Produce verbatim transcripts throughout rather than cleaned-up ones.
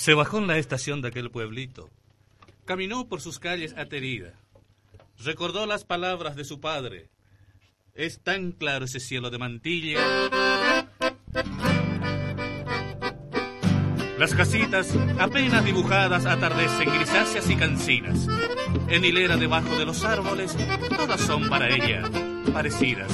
Se bajó en la estación de aquel pueblito. Caminó por sus calles aterida. Recordó las palabras de su padre. Es tan claro ese cielo de Mantilla. Las casitas, apenas dibujadas, atardecen grisáceas y cansinas. En hilera debajo de los árboles, todas son para ella parecidas.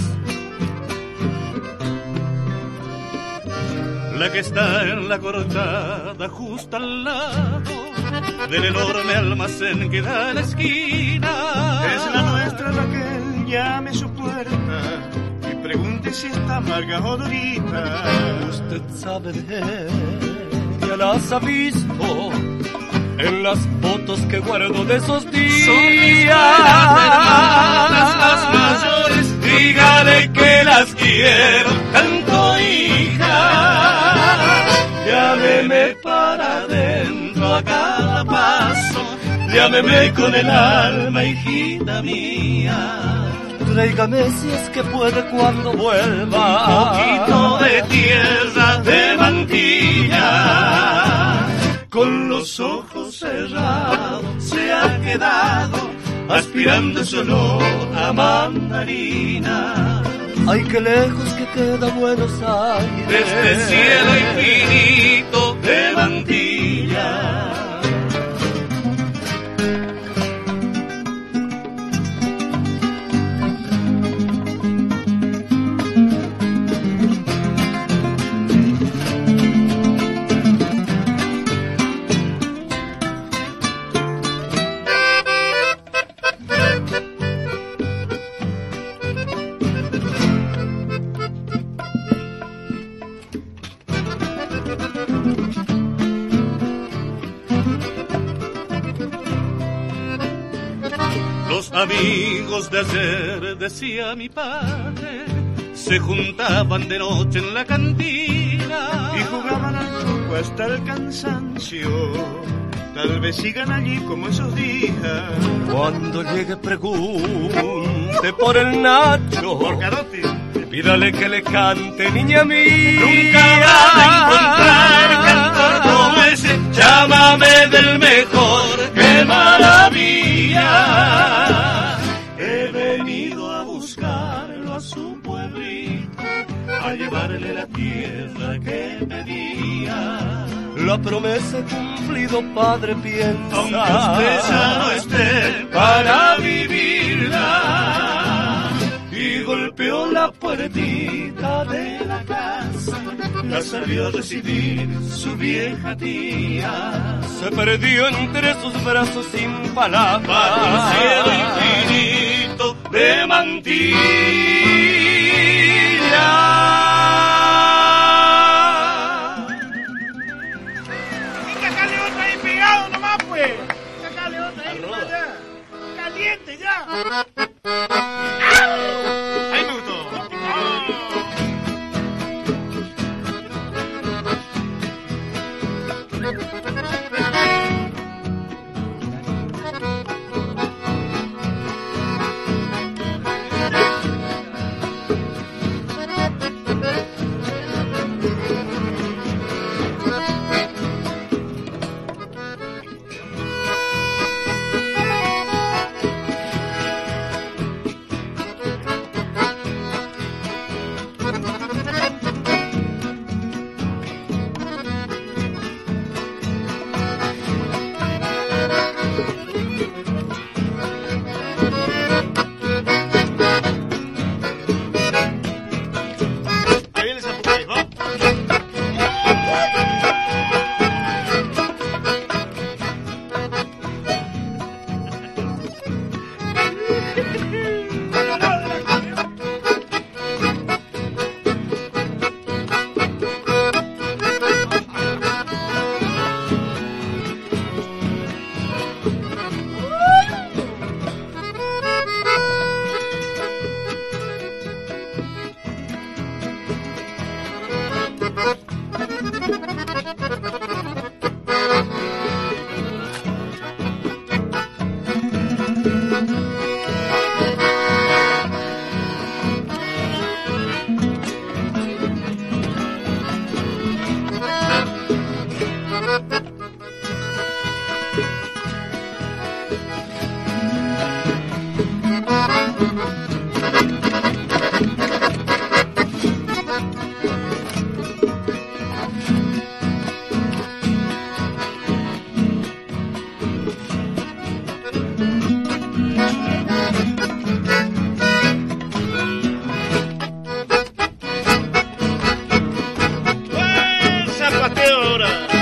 La que está en la cortada justo al lado del enorme almacén que da a la esquina. Es la nuestra la que él llame su puerta y pregunte si está amarga o durita. Usted sabe de ella, las ha visto en las fotos que guardo de esos días. Son mis hermanas las mayores, dígale que las quiero tanto, hija. Llámeme para adentro a cada paso, llámeme con el alma, hijita mía. Tráigame si es que puede cuando vuelva un poquito de tierra de Mantilla. Con los ojos cerrados se ha quedado aspirando su olor a mandarina. Ay, qué lejos que queda Buenos Aires de este cielo infinito de Mantilla. Los amigos de ayer, decía mi padre, se juntaban de noche en la cantina y jugaban al truco hasta el cansancio. Tal vez sigan allí como esos días. Cuando llegue pregunte por el Nacho, por Carotti, pídale que le cante, niña mía. Nunca va a encontrar cantor como ese, llámame del mejor, qué maravilla. He venido a buscarlo a su pueblito, a llevarle la tierra que pedía. La promesa he cumplido, padre, piensa, aunque usted ya no esté para vivirla. Y golpeó la puertita de la casa, la salió a recibir su vieja tía. Se perdió entre sus brazos sin palabras, bajo un cielo infinito de Mantilla. ¡Sácale otra ahí pegado nomás, pues! ¡Sácale otra ahí nomás ya! ¡Caliente ya! ¡Ahí me gustó! bateo ahora.